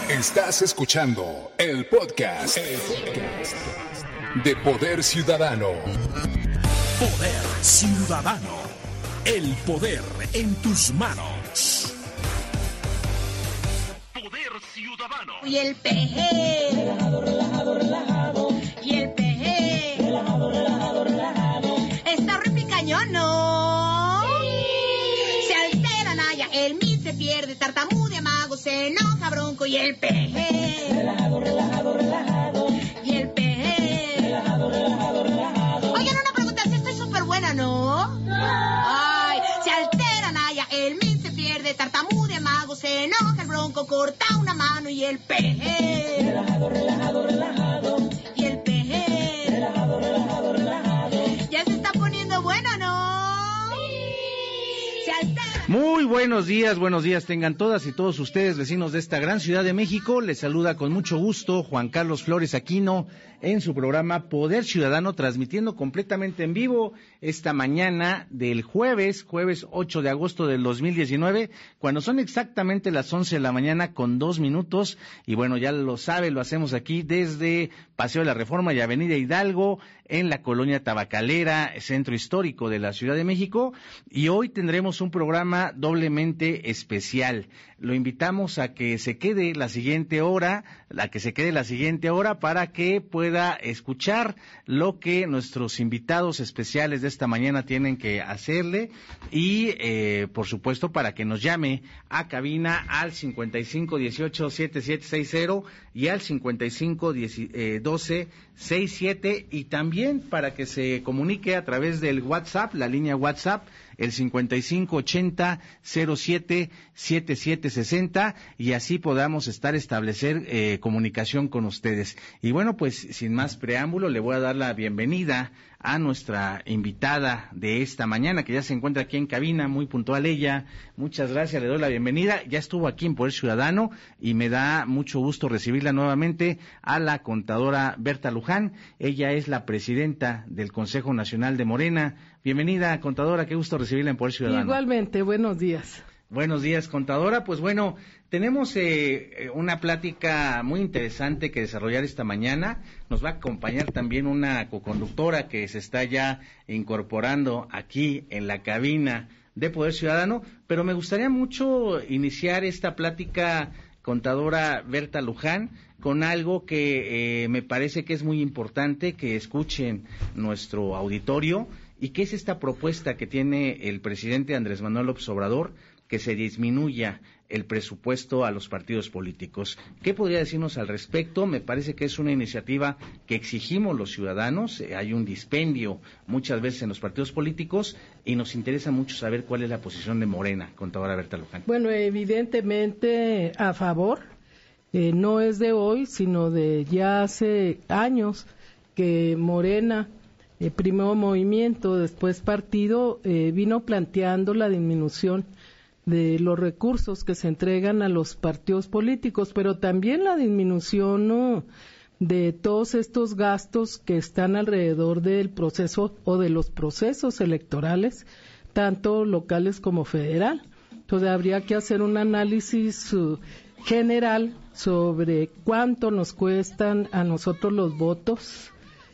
Estás escuchando el podcast de Poder Ciudadano. Poder Ciudadano. El poder en tus manos. Poder Ciudadano. Y el PG. Relajado, relajado, relajado. Y el PG. Relajado, relajado, relajado. Está repicañón, ¿no? Sí. Se altera Naya, el mit se pierde, tartamudea mago, se enoja bronco. Y el PG. Relajado, relajado, relajado. Y el PG. Relajado, relajado, relajado. Oigan, una pregunta, si estoy súper buena, ¿no? Ay, se altera Naya, el mit se pierde, tartamudea mago, se enoja el bronco, corta una mano. Y el PG. Relajado, relajado, relajado. Y el PG. Relajado, relajado, relajado. Ya se está poniendo bueno, ¿no? Sí. Se altera. Muy buenos días tengan todas y todos ustedes, vecinos de esta gran ciudad de México. Les saluda con mucho gusto Juan Carlos Flores Aquino en su programa Poder Ciudadano, transmitiendo completamente en vivo esta mañana del jueves 8 de agosto del 2019, cuando son exactamente las 11 de la mañana con 2 minutos. Y bueno, ya lo sabe, lo hacemos aquí desde Paseo de la Reforma y Avenida Hidalgo, en la colonia Tabacalera, centro histórico de la Ciudad de México. Y hoy tendremos un programa doblemente especial. Lo invitamos a que se quede la siguiente hora, para que pueda escuchar lo que nuestros invitados especiales de esta mañana tienen que hacerle y, por supuesto, para que nos llame a cabina al 5518-7760 y al 5512-67, y también para que se comunique a través del WhatsApp, la línea WhatsApp, el 5580-07-7760, y así podamos establecer comunicación con ustedes. Y bueno, pues sin más preámbulo, le voy a dar la bienvenida a nuestra invitada de esta mañana, que ya se encuentra aquí en cabina, muy puntual ella. Muchas gracias, le doy la bienvenida. Ya estuvo aquí en Poder Ciudadano y me da mucho gusto recibirla nuevamente, a la contadora Berta Luján. Ella es la presidenta del Consejo Nacional de Morena. Bienvenida, contadora, qué gusto recibirla en Poder Ciudadano. Igualmente, buenos días. Buenos días, contadora. Pues bueno, tenemos una plática muy interesante que desarrollar esta mañana. Nos va a acompañar también una coconductora que se está ya incorporando aquí en la cabina de Poder Ciudadano, pero me gustaría mucho iniciar esta plática, contadora Berta Luján, con algo que me parece que es muy importante que escuchen nuestro auditorio, y que es esta propuesta que tiene el presidente Andrés Manuel López Obrador, que se disminuya el presupuesto a los partidos políticos. ¿Qué podría decirnos al respecto? Me parece que es una iniciativa que exigimos los ciudadanos. Hay un dispendio muchas veces en los partidos políticos y nos interesa mucho saber cuál es la posición de Morena, contadora Berta Luján. Bueno, evidentemente a favor. No es de hoy, sino de ya hace años que Morena, primero movimiento, después partido, vino planteando la disminución de los recursos que se entregan a los partidos políticos, pero también la disminución de todos estos gastos que están alrededor del proceso o de los procesos electorales, tanto locales como federal. Entonces habría que hacer un análisis general sobre cuánto nos cuestan a nosotros los votos,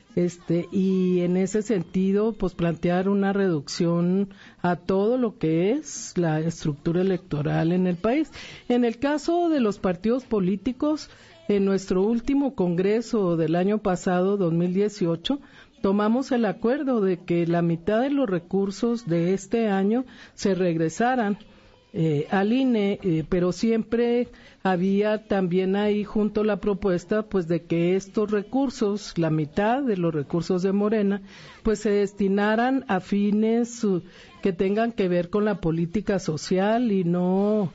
y en ese sentido pues plantear una reducción a todo lo que es la estructura electoral en el país. En el caso de los partidos políticos, en nuestro último congreso del año pasado, 2018, tomamos el acuerdo de que la mitad de los recursos de este año se regresaran al INE, pero siempre había también ahí junto la propuesta pues de que estos recursos, la mitad de los recursos de Morena, pues se destinaran a fines que tengan que ver con la política social y no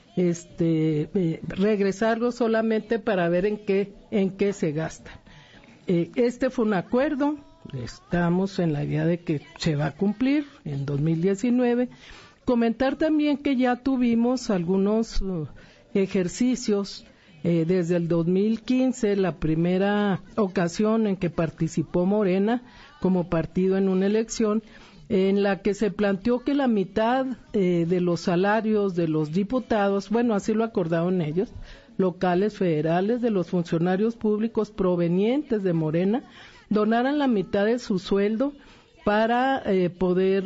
regresarlos solamente para ver en qué se gastan. Este fue un acuerdo, estamos en la idea de que se va a cumplir en 2019. Comentar también que ya tuvimos algunos ejercicios desde el 2015, la primera ocasión en que participó Morena como partido en una elección, en la que se planteó que la mitad de los salarios de los diputados, bueno, así lo acordaron ellos, locales, federales, de los funcionarios públicos provenientes de Morena, donaran la mitad de su sueldo para poder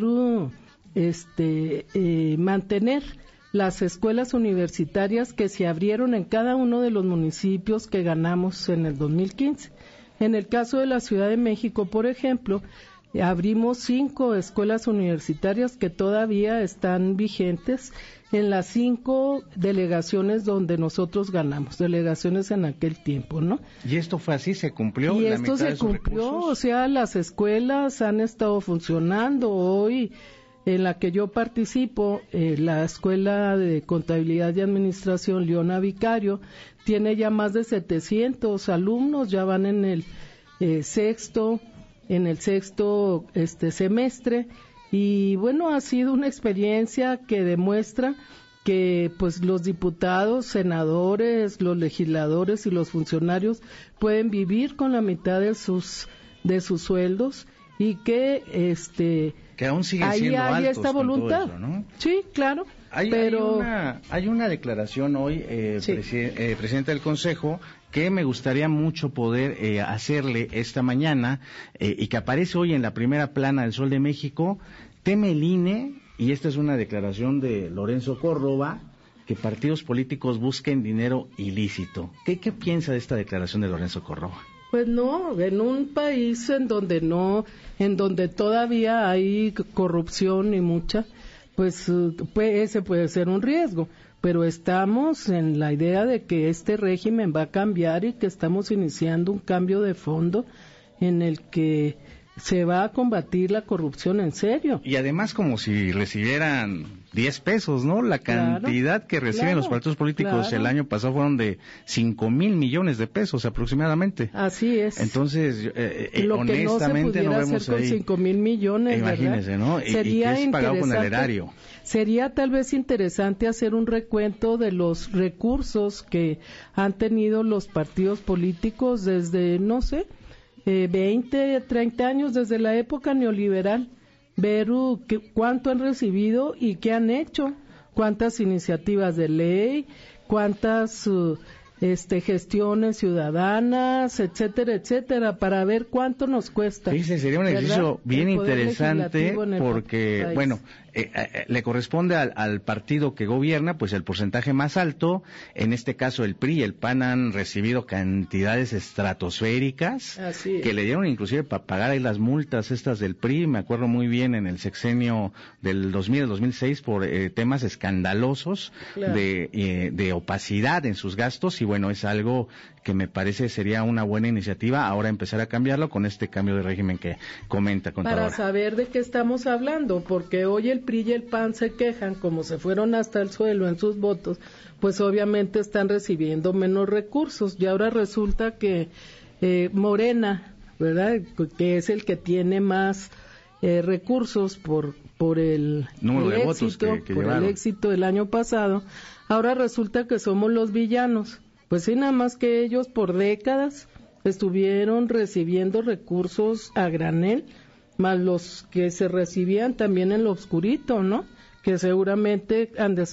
mantener las escuelas universitarias que se abrieron en cada uno de los municipios que ganamos en el 2015. En el caso de la Ciudad de México, por ejemplo, abrimos 5 escuelas universitarias que todavía están vigentes en las 5 delegaciones donde nosotros ganamos, delegaciones en aquel tiempo, ¿no? ¿Y esto fue así? ¿Se cumplió? Y la esto mitad se de sus cumplió, recursos? o sea, las escuelas han estado funcionando. Hoy, en la que yo participo, la Escuela de Contabilidad y Administración Leona Vicario, tiene ya más de 700 alumnos, ya van en el sexto semestre, y bueno, ha sido una experiencia que demuestra que pues los diputados, senadores, los legisladores y los funcionarios pueden vivir con la mitad de sus sueldos, y que aún siguen ahí siendo hay altos esta con todo voluntad, eso, ¿no? Sí, claro. Hay una declaración hoy, Sí. presidente del Consejo, que me gustaría mucho poder hacerle esta mañana, y que aparece hoy en la primera plana del Sol de México. Teme el INE, y esta es una declaración de Lorenzo Córdoba, que partidos políticos busquen dinero ilícito. ¿Qué piensa de esta declaración de Lorenzo Córdoba? Pues no, en un país en donde todavía hay corrupción y mucha, pues ese puede ser un riesgo, pero estamos en la idea de que este régimen va a cambiar y que estamos iniciando un cambio de fondo en el que se va a combatir la corrupción en serio. Y además como si recibieran 10 pesos, ¿no? La cantidad que reciben los partidos políticos el año pasado fueron de 5,000 millones de pesos aproximadamente. Así es. Entonces, lo que honestamente no no se pudiera vemos hacer con ahí 5,000 millones, imagínese, ¿verdad? ¿no? Y que es pagado con el erario. Sería tal vez interesante hacer un recuento de los recursos que han tenido los partidos políticos desde, 20, 30 años, desde la época neoliberal, ver cuánto han recibido y qué han hecho, cuántas iniciativas de ley, cuántas gestiones ciudadanas, etcétera, etcétera, para ver cuánto nos cuesta. Sí, sería un ejercicio bien interesante porque, le corresponde al partido que gobierna, pues el porcentaje más alto. En este caso el PRI y el PAN han recibido cantidades estratosféricas que le dieron inclusive para pagar ahí las multas estas del PRI. Me acuerdo muy bien en el sexenio del 2000 al 2006 por temas escandalosos, claro, de opacidad en sus gastos, y bueno, es algo que me parece sería una buena iniciativa ahora empezar a cambiarlo con este cambio de régimen que comenta contadora. Para saber de qué estamos hablando, porque hoy el PRI y el PAN se quejan, como se fueron hasta el suelo en sus votos, pues obviamente están recibiendo menos recursos, y ahora resulta que Morena, ¿verdad?, que es el que tiene más recursos por el número de votos que por el éxito del año pasado, ahora resulta que somos los villanos. Pues sí, nada más que ellos por décadas estuvieron recibiendo recursos a granel, más los que se recibían también en lo oscurito, ¿no? Que seguramente han de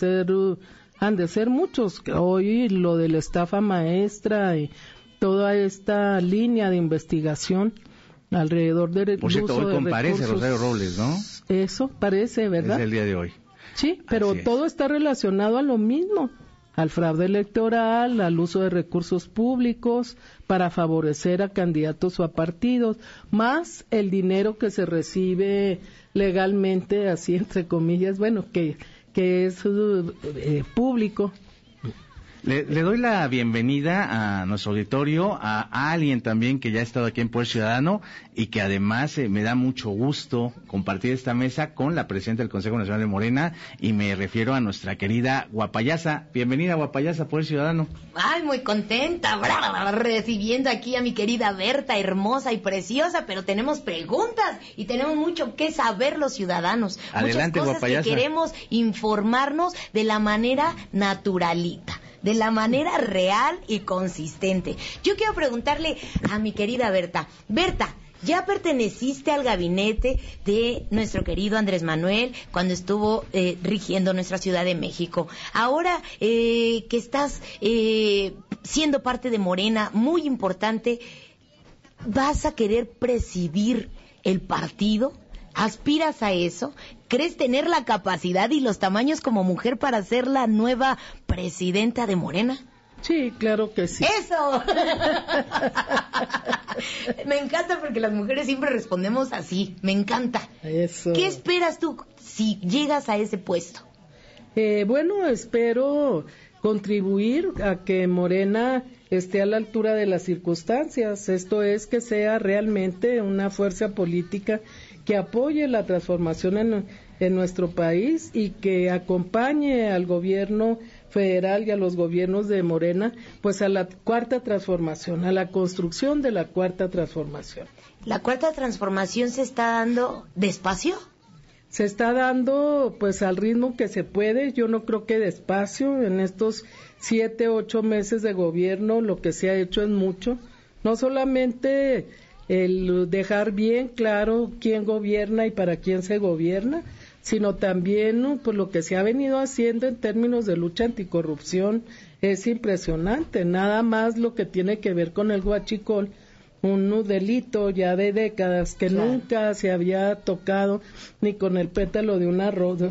ser muchos. Hoy lo de la estafa maestra y toda esta línea de investigación alrededor del por cierto, uso hoy comparece recursos. Rosario Robles, ¿no? Eso parece, ¿verdad? Es el día de hoy. Sí, pero todo está relacionado a lo mismo, al fraude electoral, al uso de recursos públicos para favorecer a candidatos o a partidos, más el dinero que se recibe legalmente, así entre comillas, que es público. Le doy la bienvenida a nuestro auditorio, a alguien también que ya ha estado aquí en Poder Ciudadano y que además me da mucho gusto compartir esta mesa con la presidenta del Consejo Nacional de Morena, y me refiero a nuestra querida Guapayasa. Bienvenida, Guapayasa, a Poder Ciudadano. Ay, muy contenta, recibiendo aquí a mi querida Berta, hermosa y preciosa, pero tenemos preguntas y tenemos mucho que saber los ciudadanos. Adelante, muchas cosas Guapayasa. Que queremos informarnos de la manera naturalita, de la manera real y consistente. Yo quiero preguntarle a mi querida Berta, Ya perteneciste al gabinete de nuestro querido Andrés Manuel cuando estuvo rigiendo nuestra Ciudad de México. Ahora que estás siendo parte de Morena, muy importante, ¿vas a querer presidir el partido? ¿Aspiras a eso? ¿Crees tener la capacidad y los tamaños como mujer para ser la nueva presidenta de Morena? Sí, claro que sí. ¡Eso! Me encanta porque las mujeres siempre respondemos así. Me encanta. Eso. ¿Qué esperas tú si llegas a ese puesto? Bueno, espero contribuir a que Morena esté a la altura de las circunstancias. Esto es, que sea realmente una fuerza política que apoye la transformación en nuestro país y que acompañe al gobierno federal y a los gobiernos de Morena, pues a la cuarta transformación, a la construcción de la cuarta transformación. ¿La cuarta transformación se está dando despacio? Se está dando pues al ritmo que se puede. Yo no creo que despacio. En estos 7, 8 meses de gobierno lo que se ha hecho es mucho. No solamente el dejar bien claro quién gobierna y para quién se gobierna, sino también pues lo que se ha venido haciendo en términos de lucha anticorrupción es impresionante. Nada más lo que tiene que ver con el huachicol, un delito ya de décadas que claro, nunca se había tocado ni con el pétalo de una rosa,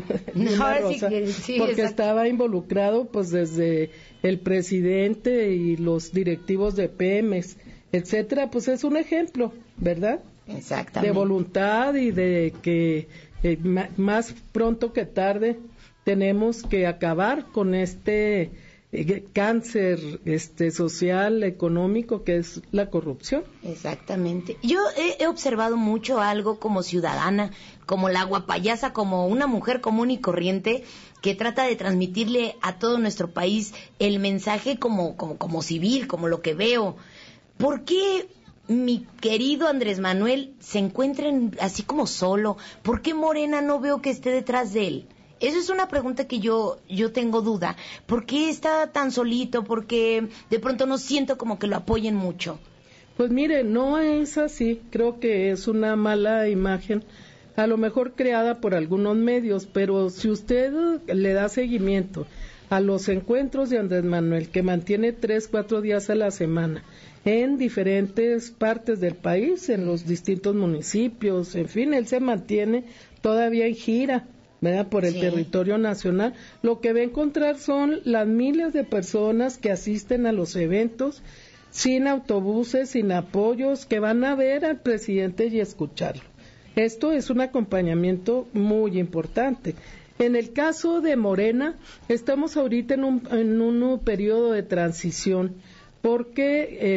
sí, porque estaba involucrado pues desde el presidente y los directivos de Pemex, etcétera. Pues es un ejemplo, ¿verdad? Exactamente. De voluntad y de que más pronto que tarde tenemos que acabar con este cáncer social, económico, que es la corrupción. Exactamente. Yo he observado mucho algo como ciudadana, como la guapayasa, como una mujer común y corriente que trata de transmitirle a todo nuestro país el mensaje como civil, como lo que veo. ¿Por qué mi querido Andrés Manuel se encuentra así como solo? ¿Por qué Morena no veo que esté detrás de él? Eso es una pregunta que yo tengo duda. ¿Por qué está tan solito? ¿Por qué de pronto no siento como que lo apoyen mucho? Pues mire, no es así. Creo que es una mala imagen, a lo mejor creada por algunos medios, pero si usted le da seguimiento a los encuentros de Andrés Manuel, que mantiene 3, 4 días a la semana en diferentes partes del país, en los distintos municipios, en fin, él se mantiene todavía en gira, ¿verdad?, por el territorio nacional. Lo que va a encontrar son las miles de personas que asisten a los eventos sin autobuses, sin apoyos, que van a ver al presidente y escucharlo. Esto es un acompañamiento muy importante. En el caso de Morena, estamos ahorita en un periodo de transición, porque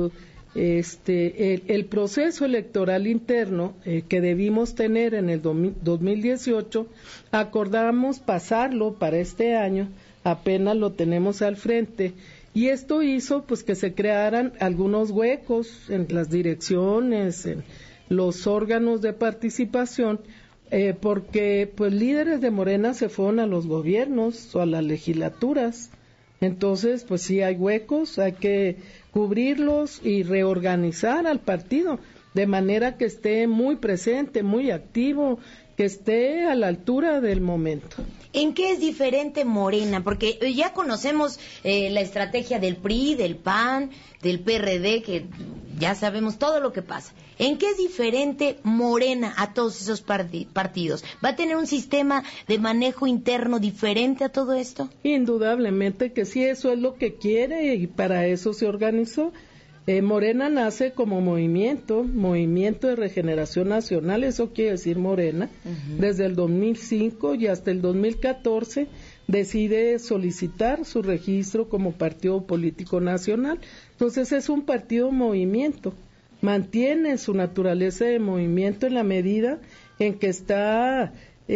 el proceso electoral interno que debimos tener en el 2018, acordamos pasarlo para este año, apenas lo tenemos al frente, y esto hizo pues que se crearan algunos huecos en las direcciones, en los órganos de participación, porque pues líderes de Morena se fueron a los gobiernos o a las legislaturas. Entonces, pues sí hay huecos, hay que cubrirlos y reorganizar al partido de manera que esté muy presente, muy activo, que esté a la altura del momento. ¿En qué es diferente Morena? Porque ya conocemos la estrategia del PRI, del PAN, del PRD, que ya sabemos todo lo que pasa. ¿En qué es diferente Morena a todos esos partidos? ¿Va a tener un sistema de manejo interno diferente a todo esto? Indudablemente que sí, eso es lo que quiere y para eso se organizó. Morena nace como movimiento de regeneración nacional, eso quiere decir Morena. Desde el 2005 y hasta el 2014 decide solicitar su registro como partido político nacional. Entonces es un partido movimiento, mantiene su naturaleza de movimiento en la medida en que está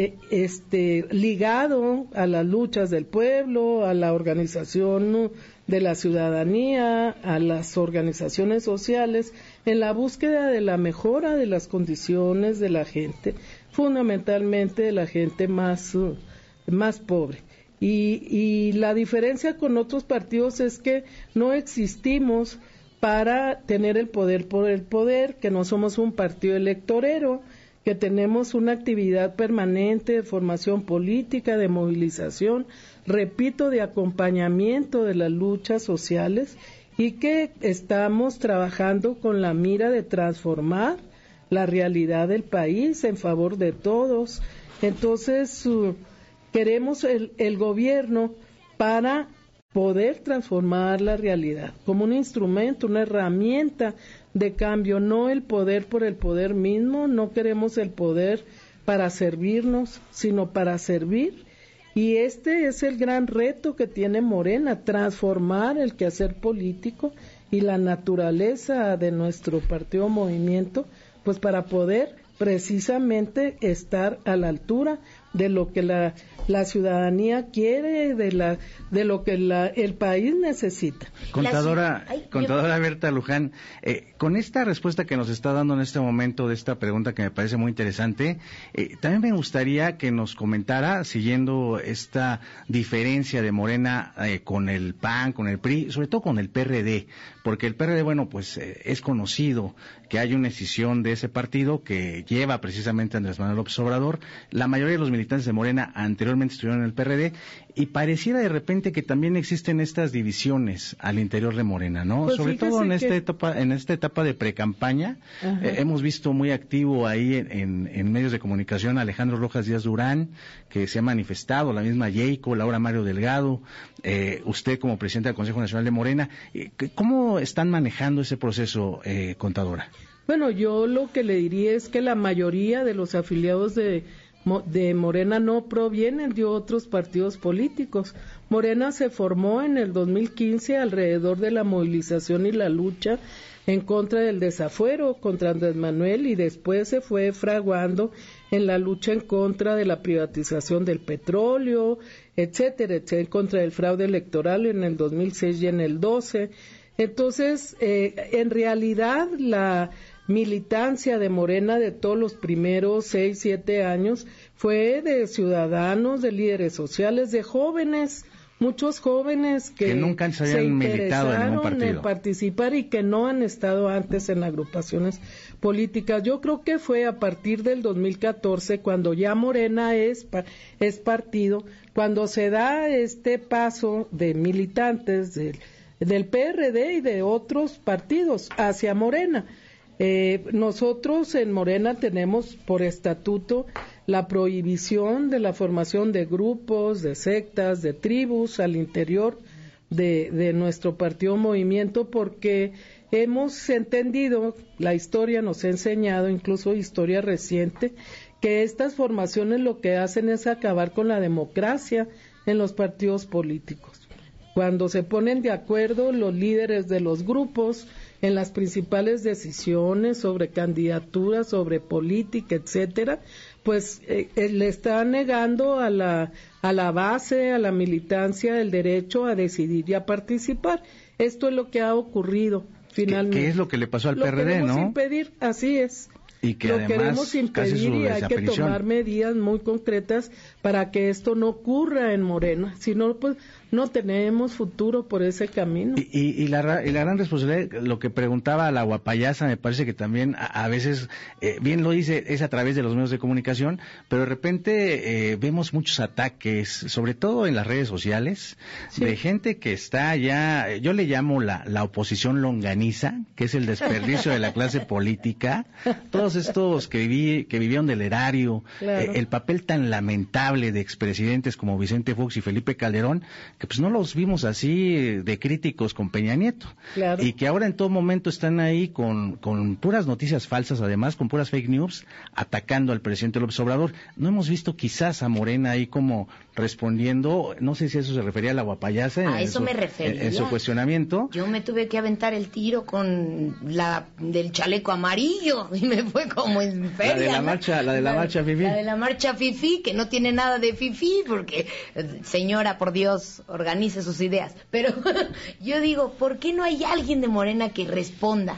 ligado a las luchas del pueblo, a la organización de la ciudadanía, a las organizaciones sociales, en la búsqueda de la mejora de las condiciones de la gente, fundamentalmente de la gente más pobre. Y la diferencia con otros partidos es que no existimos para tener el poder por el poder, que no somos un partido electorero, que tenemos una actividad permanente de formación política, de movilización, repito, de acompañamiento de las luchas sociales, y que estamos trabajando con la mira de transformar la realidad del país en favor de todos. Entonces, queremos el gobierno para poder transformar la realidad como un instrumento, una herramienta de cambio, no el poder por el poder mismo. No queremos el poder para servirnos, sino para servir. Y este es el gran reto que tiene Morena, transformar el quehacer político y la naturaleza de nuestro partido movimiento, pues para poder precisamente estar a la altura de lo que la ciudadanía quiere, de lo que el país necesita. Contadora Berta Luján, con esta respuesta que nos está dando en este momento de esta pregunta que me parece muy interesante, también me gustaría que nos comentara, siguiendo esta diferencia de Morena con el PAN, con el PRI, sobre todo con el PRD, porque el PRD, bueno, pues es conocido que hay una escisión de ese partido que lleva precisamente a Andrés Manuel López Obrador. La mayoría de los militantes de Morena anteriormente estuvieron en el PRD, y pareciera de repente que también existen estas divisiones al interior de Morena, ¿no? Pues sobre todo en esta etapa de precampaña, hemos visto muy activo ahí en medios de comunicación a Alejandro Rojas Díaz Durán, que se ha manifestado, la misma Yeiko, Laura Mario Delgado, usted como presidente del Consejo Nacional de Morena. ¿Cómo están manejando ese proceso, contadora? Bueno, yo lo que le diría es que la mayoría de los afiliados de Morena no provienen de otros partidos políticos. Morena se formó en el 2015 alrededor de la movilización y la lucha en contra del desafuero contra Andrés Manuel, y después se fue fraguando en la lucha en contra de la privatización del petróleo, etcétera, etcétera, contra el fraude electoral en el 2006 y en el 12. Entonces, en realidad, la militancia de Morena de todos los primeros 6, 7 años fue de ciudadanos, de líderes sociales, de jóvenes, muchos jóvenes que nunca se habían militado en un partido, en participar y que no han estado antes en agrupaciones políticas. Yo creo que fue a partir del 2014 cuando ya Morena es partido, cuando se da este paso de militantes del PRD y de otros partidos hacia Morena. Nosotros en Morena tenemos por estatuto la prohibición de la formación de grupos, de sectas, de tribus al interior de nuestro partido movimiento, porque hemos entendido, la historia nos ha enseñado, incluso historia reciente, que estas formaciones lo que hacen es acabar con la democracia en los partidos políticos. Cuando se ponen de acuerdo los líderes de los grupos en las principales decisiones sobre candidaturas, sobre política, etcétera, pues le está negando a la base, a la militancia, el derecho a decidir y a participar. Esto es lo que ha ocurrido finalmente. ¿Qué es lo que le pasó al PRD, no? Lo queremos ¿no? impedir, así es. Y que lo además queremos impedir y hay que tomar medidas muy concretas para que esto no ocurra en Morena. Si no, pues no tenemos futuro por ese camino. Y la gran responsabilidad, lo que preguntaba la guapayasa, me parece que también a veces, bien lo dice, es a través de los medios de comunicación, pero de repente vemos muchos ataques, sobre todo en las redes sociales, sí, de gente que está ya, yo le llamo la oposición longaniza, que es el desperdicio de la clase política, todos estos que vivieron del erario, claro, el papel tan lamentable de expresidentes como Vicente Fox y Felipe Calderón, que pues no los vimos así de críticos con Peña Nieto, claro, y que ahora en todo momento están ahí con puras noticias falsas, además con puras fake news, atacando al presidente López Obrador. No hemos visto quizás a Morena ahí como respondiendo, no sé si eso se refería a la guapayasa, a eso me refería, en su cuestionamiento. Yo me tuve que aventar el tiro con la del chaleco amarillo y me fue como en feria. La de la marcha fifí. La de la marcha fifí, que no tiene nada de fifí, porque señora, por Dios, organice sus ideas. Pero yo digo, ¿por qué no hay alguien de Morena que responda?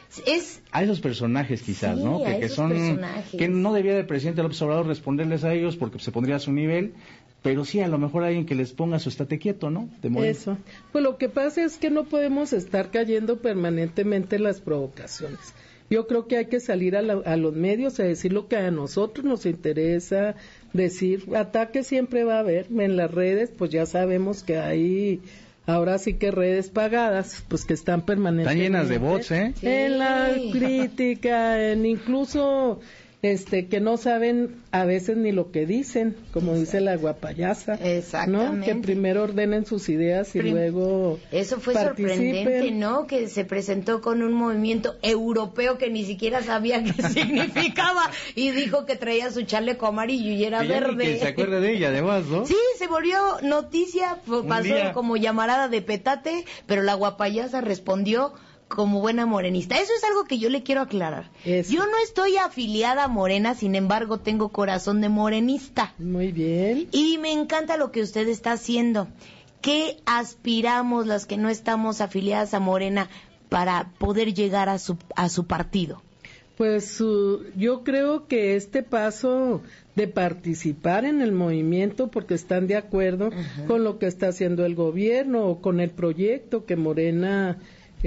A esos personajes quizás, sí, ¿no? Que son personajes. Que no debía el presidente López Obrador responderles a ellos porque se pondría a su nivel, pero sí a lo mejor alguien que les ponga su estate quieto, ¿no? De Morena. Eso. Pues lo que pasa es que no podemos estar cayendo permanentemente en las provocaciones. Yo creo que hay que salir a los medios a decir lo que a nosotros nos interesa decir. Ataque siempre va a haber. En las redes, pues ya sabemos que hay, ahora sí que redes pagadas, pues que están permanentemente. Están llenas de bots, ¿eh? Sí. En la crítica, en incluso que no saben a veces ni lo que dicen, como dice la guapayasa. Exactamente. ¿No? Que primero ordenen sus ideas y luego Eso fue participen. sorprendente, ¿no? Que se presentó con un movimiento europeo que ni siquiera sabía qué significaba y dijo que traía su chaleco amarillo y era Que ya ni verde. que se acuerde de ella, además, ¿no? Sí, se volvió noticia, pasó día. como llamarada de petate, pero la guapayasa respondió como buena morenista. Eso es algo que yo le quiero aclarar. Eso. Yo no estoy afiliada a Morena, sin embargo tengo corazón de morenista. Muy bien. Y me encanta lo que usted está haciendo. ¿Qué aspiramos las que no estamos afiliadas a Morena para poder llegar a su partido? Pues yo creo que este paso de participar en el movimiento porque están de acuerdo con lo que está haciendo el gobierno o con el proyecto que Morena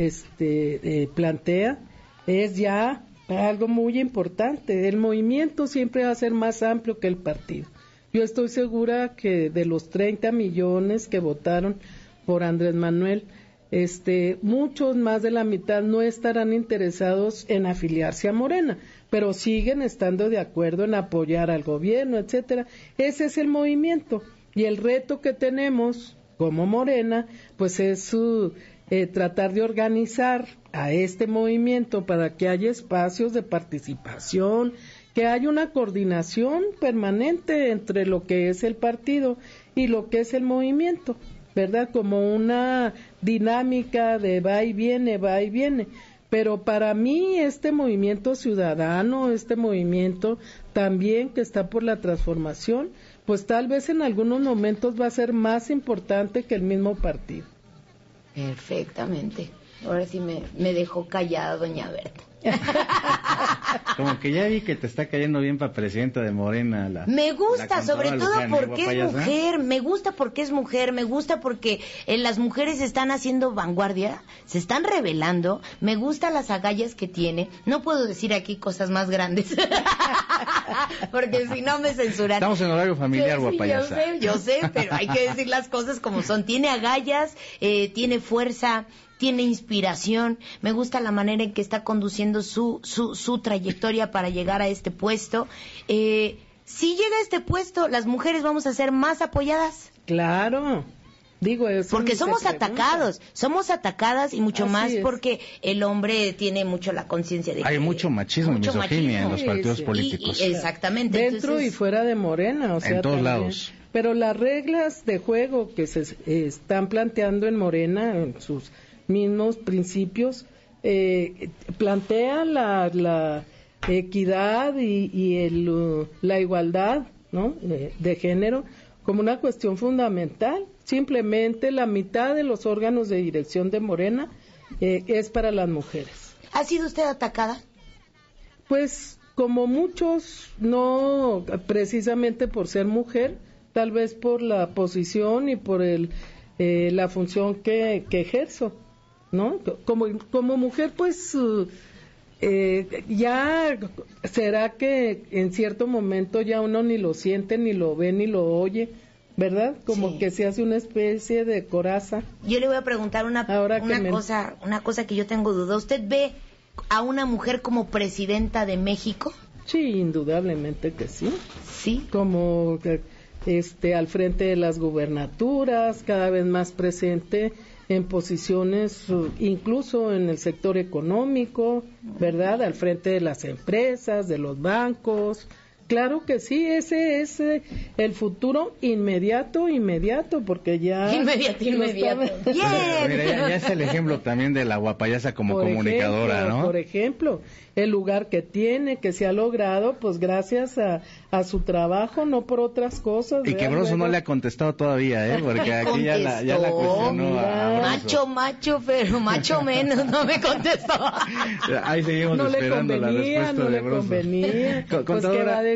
plantea, es ya algo muy importante. El movimiento siempre va a ser más amplio que el partido. Yo estoy segura que de los 30 millones que votaron por Andrés Manuel, muchos más de la mitad no estarán interesados en afiliarse a Morena, pero siguen estando de acuerdo en apoyar al gobierno, etcétera. Ese es el movimiento y el reto que tenemos como Morena, pues es tratar de organizar a este movimiento para que haya espacios de participación, que haya una coordinación permanente entre lo que es el partido y lo que es el movimiento, ¿verdad? Como una dinámica de va y viene, va y viene. Pero para mí este movimiento ciudadano, este movimiento también que está por la transformación, pues tal vez en algunos momentos va a ser más importante que el mismo partido. Perfectamente. Ahora sí me dejó callada doña Berta. Como que ya vi que te está cayendo bien para presidenta de Morena. Me gusta, la sobre todo Luján, porque es guapayasa. mujer, me gusta porque es mujer, me gusta porque las mujeres están haciendo vanguardia, se están revelando, me gustan las agallas que tiene. No puedo decir aquí cosas más grandes, porque si no me censuran. Estamos en horario familiar, Sí, guapayasa. yo sé, pero hay que decir las cosas como son. Tiene agallas, tiene fuerza, tiene inspiración. Me gusta la manera en que está conduciendo su trayectoria para llegar a este puesto. Si llega a este puesto, las mujeres vamos a ser más apoyadas. Claro, digo eso. Porque somos atacadas y mucho Así más es. porque el hombre tiene mucho la conciencia de que Hay mucho machismo y misoginia en los partidos Sí, sí. políticos. Exactamente. Dentro Entonces, y fuera de Morena, o sea, En todos también. lados. Pero las reglas de juego que se están planteando en Morena, en sus mismos principios, plantean la equidad y la igualdad, ¿no? de género como una cuestión fundamental. Simplemente la mitad de los órganos de dirección de Morena es para las mujeres. ¿ha sido usted atacada? Pues como muchos, no precisamente por ser mujer, tal vez por la posición y por la función que ejerzo, ¿no? Como mujer, pues ya será que en cierto momento ya uno ni lo siente, ni lo ve, ni lo oye, ¿verdad? Como Sí. que se hace una especie de coraza. Yo le voy a preguntar una cosa que yo tengo duda. ¿Usted ve a una mujer como presidenta de México? Sí, indudablemente que sí. Sí. Como al frente de las gubernaturas, cada vez más presente en posiciones, incluso en el sector económico, ¿verdad? Al frente de las empresas, de los bancos. Claro que sí, ese es el futuro inmediato, porque ya... Inmediato. Mira, ya es el ejemplo también de la guapayasa como comunicadora, ¿no? Por ejemplo, el lugar que tiene, que se ha logrado, pues gracias a su trabajo, no por otras cosas. Y que Broso no le ha contestado todavía, porque aquí ya la cuestionó a Broso. Macho, pero macho menos, no me contestó. Ahí seguimos no le esperando la convenía, respuesta no de le Broso. convenía. Pues, ¿qué Contadora, va a decir?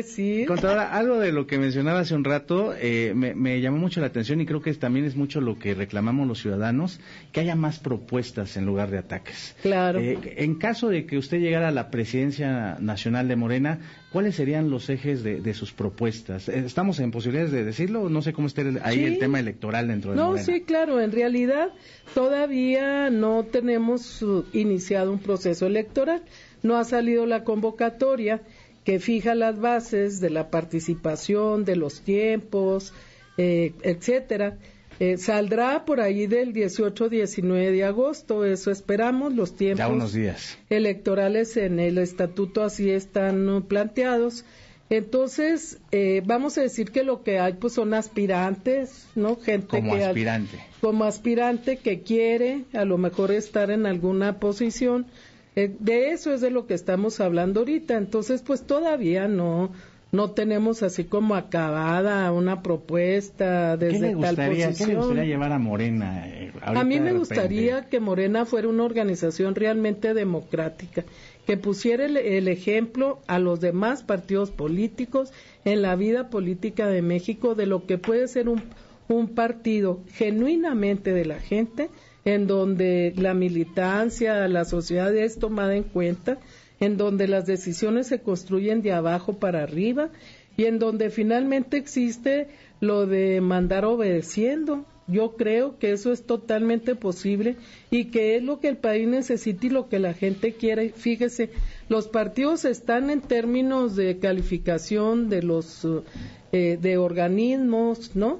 decir. Contadora, algo de lo que mencionaba hace un rato me llamó mucho la atención y creo que también es mucho lo que reclamamos los ciudadanos, que haya más propuestas en lugar de ataques. Claro. En caso de que usted llegara a la presidencia nacional de Morena, ¿cuáles serían los ejes de sus propuestas? ¿Estamos en posibilidades de decirlo? No sé cómo esté ahí Sí. el tema electoral dentro de Morena. No, sí, claro, en realidad todavía no tenemos iniciado un proceso electoral, no ha salido la convocatoria que fija las bases de la participación, de los tiempos, etcétera. Saldrá por ahí del 18-19 de agosto, eso esperamos, los tiempos Ya unos días. electorales en el estatuto así están planteados. Entonces, vamos a decir que lo que hay pues son aspirantes, ¿no? Gente Como que aspirante. como aspirante que quiere a lo mejor estar en alguna posición. De eso es de lo que estamos hablando ahorita. Entonces, pues todavía no tenemos así como acabada una propuesta desde tal posición. ¿Qué le gustaría llevar a Morena? A mí me gustaría que Morena fuera una organización realmente democrática, que pusiera el ejemplo a los demás partidos políticos en la vida política de México de lo que puede ser un partido genuinamente de la gente, en donde la militancia, la sociedad es tomada en cuenta, en donde las decisiones se construyen de abajo para arriba y en donde finalmente existe lo de mandar obedeciendo. Yo creo que eso es totalmente posible y que es lo que el país necesita y lo que la gente quiere. Fíjese, los partidos están en términos de calificación de los de organismos, ¿no?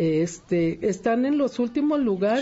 Están en los últimos lugares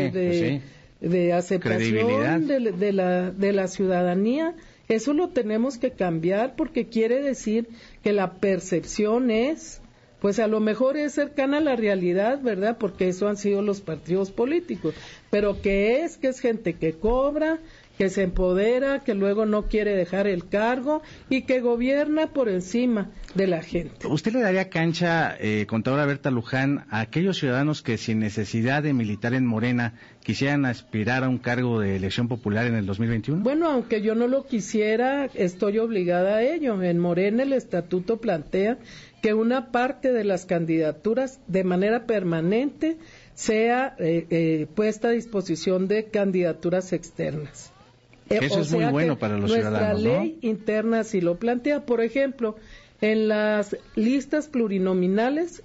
de aceptación de la ciudadanía. Eso lo tenemos que cambiar porque quiere decir que la percepción es, pues a lo mejor es cercana a la realidad, ¿verdad? Porque eso han sido los partidos políticos, pero que es gente que cobra, que se empodera, que luego no quiere dejar el cargo y que gobierna por encima de la gente. ¿Usted le daría cancha, contadora Berta Luján, a aquellos ciudadanos que sin necesidad de militar en Morena quisieran aspirar a un cargo de elección popular en el 2021? Bueno, aunque yo no lo quisiera, estoy obligada a ello. En Morena el estatuto plantea que una parte de las candidaturas de manera permanente sea puesta a disposición de candidaturas externas. Eso es muy bueno para los ciudadanos, ¿no? Nuestra ley interna sí lo plantea. Por ejemplo, en las listas plurinominales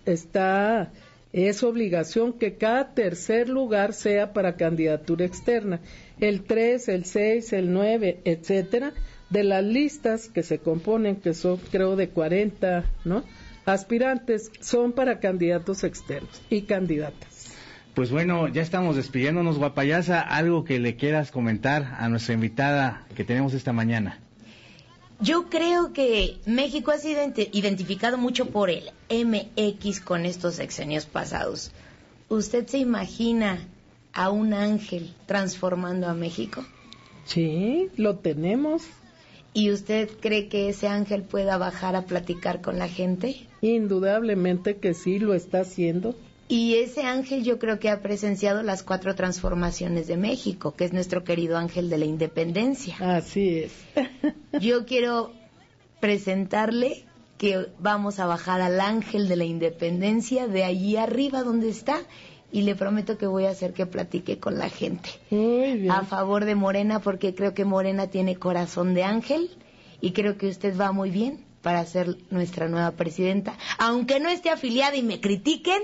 es obligación que cada tercer lugar sea para candidatura externa. El 3, el 6, el 9, etcétera, de las listas que se componen, que son creo de 40, ¿no?, aspirantes, son para candidatos externos y candidatas. Pues bueno, ya estamos despidiéndonos, Guapayasa. ¿Algo que le quieras comentar a nuestra invitada que tenemos esta mañana? Yo creo que México ha sido identificado mucho por el MX con estos sexenios pasados. ¿Usted se imagina a un ángel transformando a México? Sí, lo tenemos. ¿Y usted cree que ese ángel pueda bajar a platicar con la gente? Indudablemente que sí, lo está haciendo. Y ese ángel yo creo que ha presenciado las 4 transformaciones de México, que es nuestro querido ángel de la independencia. Así es. Yo quiero presentarle que vamos a bajar al ángel de la independencia de allí arriba donde está y le prometo que voy a hacer que platique con la gente. Muy bien. A favor de Morena, porque creo que Morena tiene corazón de ángel y creo que usted va muy bien para ser nuestra nueva presidenta, aunque no esté afiliada y me critiquen.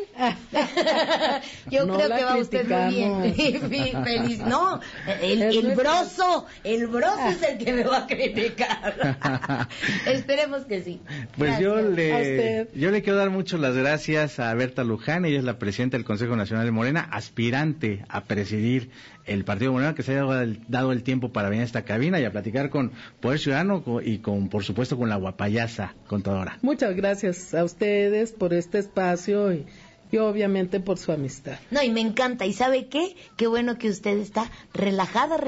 Yo no creo que va usted muy bien. Feliz. No, el broso es el que me va a criticar. Esperemos que sí. Pues yo Gracias. le quiero dar mucho las gracias a Berta Luján. Ella es la presidenta del Consejo Nacional de Morena, aspirante a presidir el Partido Morena, que se haya dado el tiempo para venir a esta cabina y a platicar con Poder Ciudadano y por supuesto, con la Guapayasa, contadora. Muchas gracias a ustedes por este espacio y obviamente por su amistad. No, y me encanta. ¿Y sabe qué? Qué bueno que usted está relajada.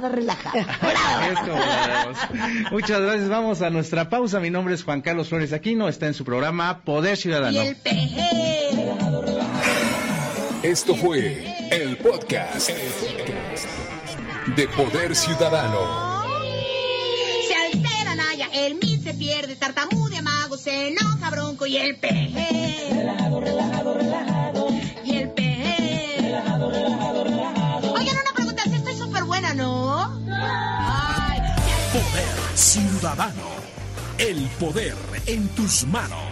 Muchas gracias. Vamos a nuestra pausa. Mi nombre es Juan Carlos Flores Aquino. Está en su programa Poder Ciudadano. Y el PG. Esto fue el podcast de Poder Ciudadano. Se alteran allá el mil pierde, tartamudea, mago, se enoja, bronco y el peje. Relajado, relajado, relajado. Y el peje. Relajado, relajado, relajado. Oigan, una pregunta, si estoy súper buena, ¿no? Ay, Poder Ciudadano. El poder en tus manos.